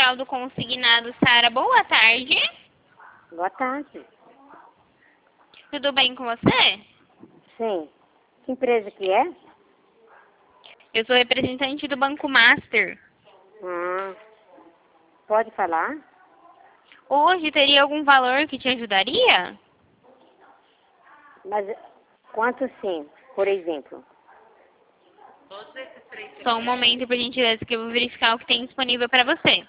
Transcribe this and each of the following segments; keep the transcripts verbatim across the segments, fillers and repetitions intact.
Central do Consignado, Sara. Boa tarde. Boa tarde. Tudo bem com você? Sim. Que empresa que é? Eu sou representante do Banco Master. Ah, pode falar? Hoje teria algum valor que te ajudaria? Mas quanto sim, por exemplo? Só um momento, por gentileza, que eu vou verificar o que tem disponível para você.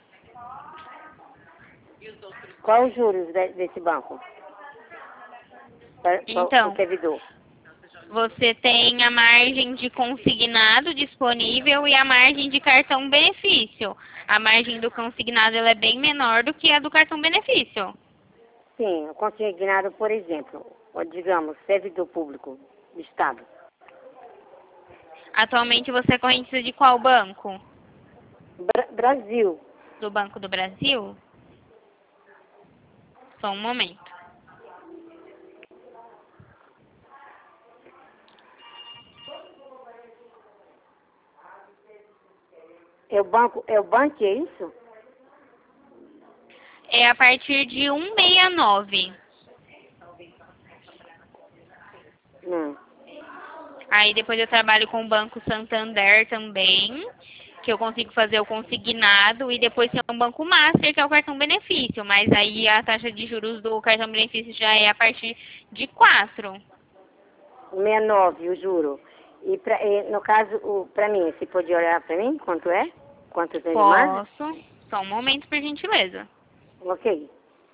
Qual os juros de- desse banco? Para, para Então, o servidor? você tem a margem de consignado disponível e a margem de cartão benefício. A margem do consignado ela é bem menor do que a do cartão benefício. Sim, o consignado, por exemplo, ou, digamos, servidor público do Estado. Atualmente você é correntista de qual banco? Bra- Brasil. Do Banco do Brasil? Só um momento. É o banco, é o banco, é isso? É a partir de cento e sessenta e nove. Hum. Aí depois eu trabalho com o Banco Santander também, que eu consigo fazer o consignado, e depois tem um Banco Master, que é o cartão benefício, mas aí a taxa de juros do cartão benefício já é a partir de quatro. sessenta e nove, o juro. E, pra, e no caso, para mim, você pode olhar para mim quanto é? Quanto tem de margem? Posso? Só um momento, por gentileza. Ok.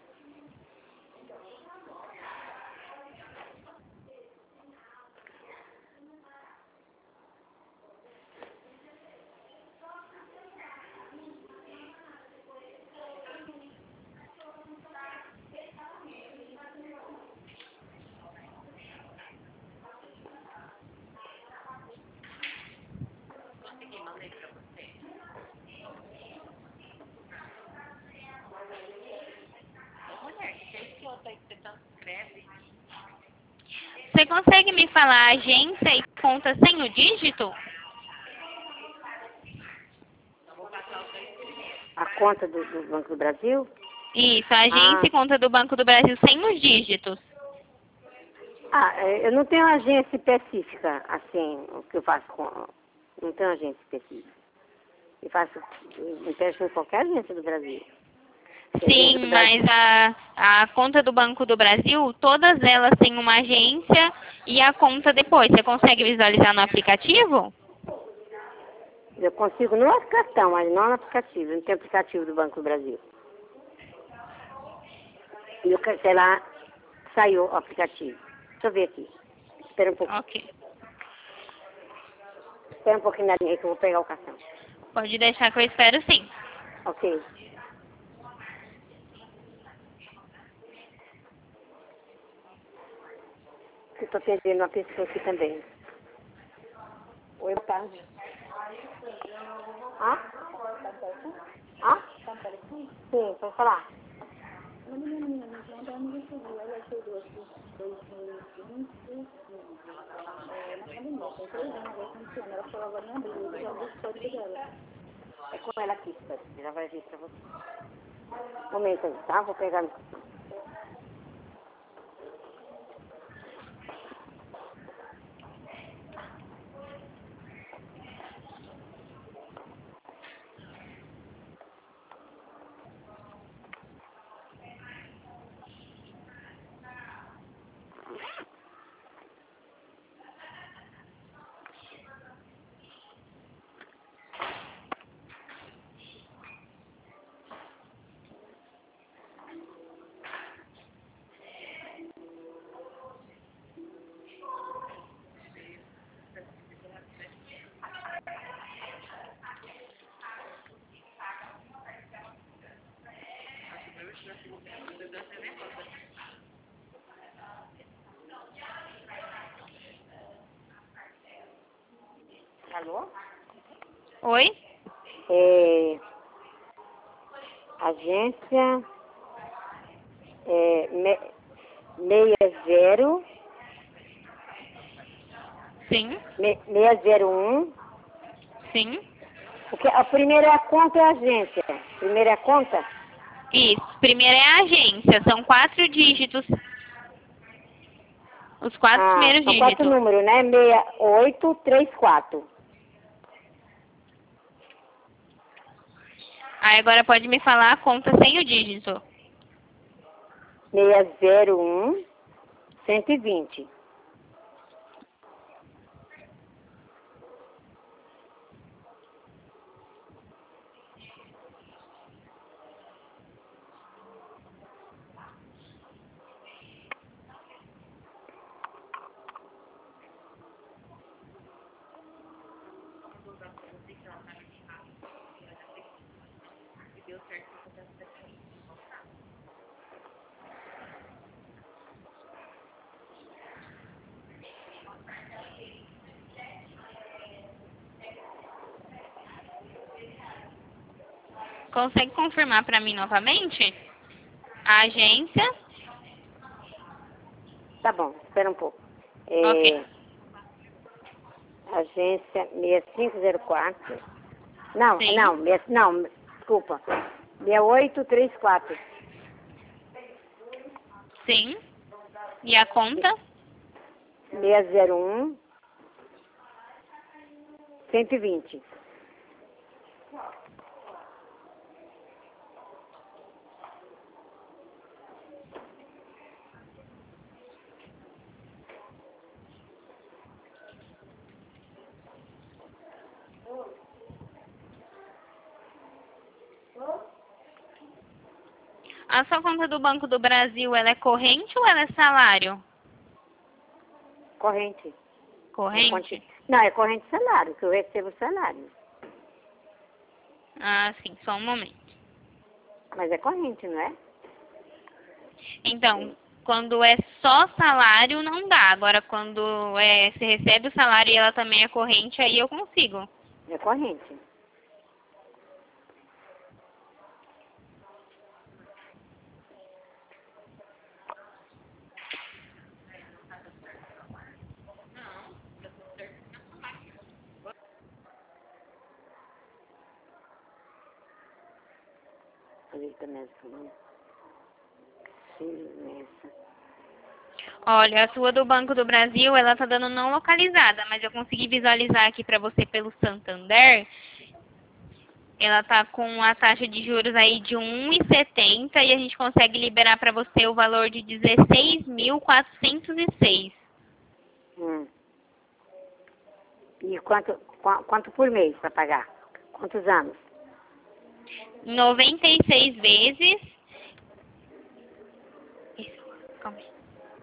Você consegue me falar a agência e conta sem o dígito? A conta do, do Banco do Brasil? Isso, a agência Ah, e conta do Banco do Brasil sem os dígitos. ah, é, eu não tenho agência específica, assim, o que eu faço com... Não tenho agência específica. Eu faço empréstimo em qualquer agência do Brasil. Se a agência do Sim, Brasil... mas a, a conta do Banco do Brasil, todas elas têm uma agência e a conta depois. Você consegue visualizar no aplicativo? Eu consigo no cartão, mas não no aplicativo. Não tem aplicativo do Banco do Brasil. E o ca- sei lá, saiu o aplicativo. Deixa eu ver aqui. Espera um pouquinho. Ok. Espera um pouquinho na linha que eu vou pegar o cartão. Pode deixar que eu espero sim. Ok. Eu estou atendendo uma pessoa aqui também. Oi, boa tarde. Ah? Ah? Sim, pode falar. É com ela aqui, espera. Já vai vir pra você. Um momento aí, tá? Vou pegar. Alô? Oi? É, agência é, me, seis zero, Sim, me, seis zero um, sim. Porque a primeira é a conta e a agência. Primeiro é a conta? Isso. Primeiro é a agência. São quatro dígitos. Os quatro Ah, primeiros são quatro dígitos. números, né? seis oito três quatro. Aí agora pode me falar a conta sem o dígito. seis zero um cento e vinte. Consegue confirmar para mim novamente? A agência. Tá bom, espera um pouco. Ok. É, agência seis cinco zero quatro. Não, Sim. não, seis, não, desculpa. seis oito três quatro. Sim. E a conta? seis zero um cento e vinte. A sua conta do Banco do Brasil, ela é corrente ou ela é salário? Corrente. É Corrente? conti- Não, é corrente salário, que eu recebo salário. Ah, sim. Só um momento. Mas é corrente, não é? Então, quando é só salário, não dá. Agora, quando é, você recebe o salário e ela também é corrente, aí eu consigo. É corrente. Eita, mesmo. Sim, nessa. Olha, a sua do Banco do Brasil, ela tá dando não localizada, mas eu consegui visualizar aqui para você pelo Santander. Ela tá com a taxa de juros aí de um vírgula setenta e a gente consegue liberar para você o valor de dezesseis mil quatrocentos e seis. Hum. E quanto, qua- quanto por mês para pagar? Quantos anos? noventa e seis vezes. Isso, calma aí.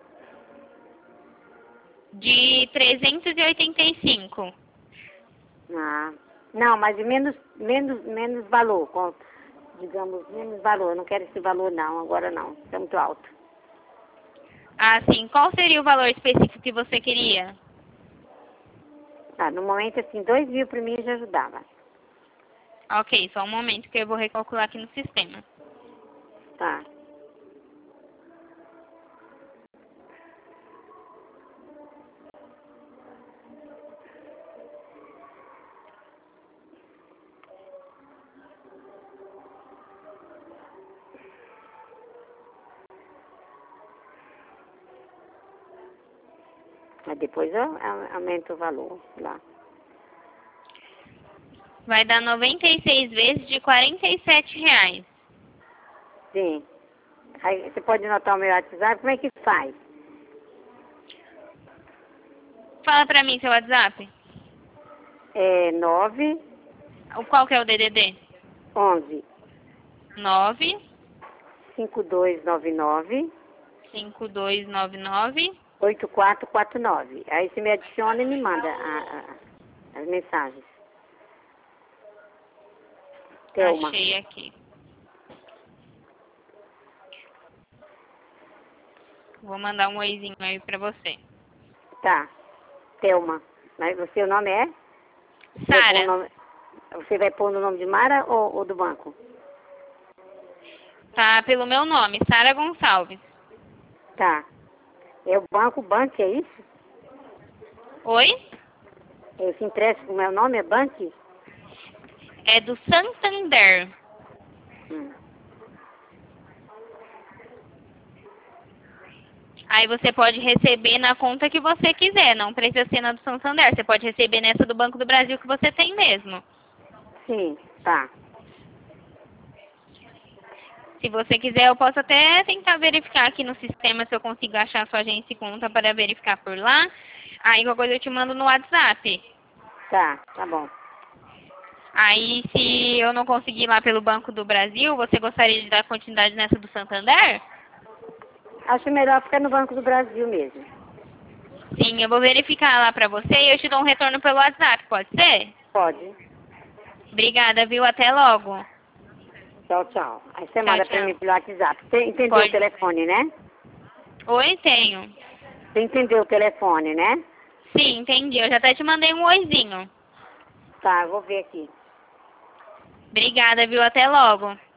De trezentos e oitenta e cinco. Ah, não, mas de menos, menos, menos valor, com, digamos, menos valor. Eu não quero esse valor não, agora não. Está muito alto. Ah, sim. Qual seria o valor específico que você queria? Ah, no momento, assim, dois mil para mim já ajudava. Ok, só um momento que eu vou recalcular aqui no sistema. Tá. Mas depois eu, eu aumento o valor lá. Vai dar noventa e seis vezes de quarenta e sete reais. Sim. Aí você pode anotar o meu WhatsApp, como é que faz? Fala pra mim seu WhatsApp. É nove O- Qual que é o D D D? onze nove cinco dois nove nove cinco dois nove nove. oito quatro quatro nove. Aí você me adiciona e me manda a- a- as mensagens. Thelma. Achei aqui. Vou mandar um oizinho aí pra você. Tá. Thelma. Mas o seu nome é? Você vai pôr o Sara, nome, você vai pôr no nome de Mara ou, ou do banco? tá pelo meu nome, Sara Gonçalves. Tá. É o banco, Banque, é isso? Oi? Esse empréstimo, o meu nome é Banque? É do Santander. Hum. Aí você pode receber na conta que você quiser, não precisa ser na do Santander. Você pode receber nessa do Banco do Brasil que você tem mesmo. Sim, tá. Se você quiser, eu posso até tentar verificar aqui no sistema se eu consigo achar sua agência e conta para verificar por lá. Aí qualquer coisa eu te mando no WhatsApp. Tá, tá bom. Aí se eu não conseguir ir lá pelo Banco do Brasil, você gostaria de dar continuidade nessa do Santander? Acho melhor ficar no Banco do Brasil mesmo. Sim, eu vou verificar lá pra você e eu te dou um retorno pelo WhatsApp, pode ser? Pode. Obrigada, viu? Até logo. Tchau, tchau. Aí você Tchau, manda tchau. pra mim pelo WhatsApp. Você entendeu Pode. o telefone, né? Oi, tenho. Você entendeu o telefone, né? Sim, entendi. Eu já até te mandei um oizinho. Tá, eu vou ver aqui. Obrigada, viu? Até logo.